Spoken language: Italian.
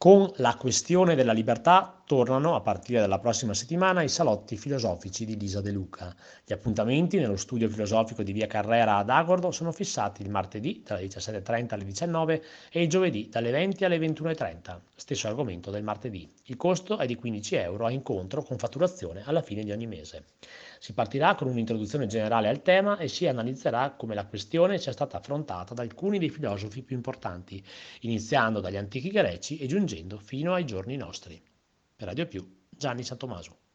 Con la questione della libertà tornano a partire dalla prossima settimana i salotti filosofici di Lisa De Luca. Gli appuntamenti nello studio filosofico di via Carrera ad Agordo sono fissati il martedì dalle 17.30 alle 19 e il giovedì dalle 20 alle 21.30. Stesso argomento del martedì. Il costo è di 15 euro a incontro con fatturazione alla fine di ogni mese. Si partirà con un'introduzione generale al tema e si analizzerà come la questione sia stata affrontata da alcuni dei filosofi più importanti, iniziando dagli antichi greci e giungendo fino ai giorni nostri. Per Radio Più, Gianni Santomaso.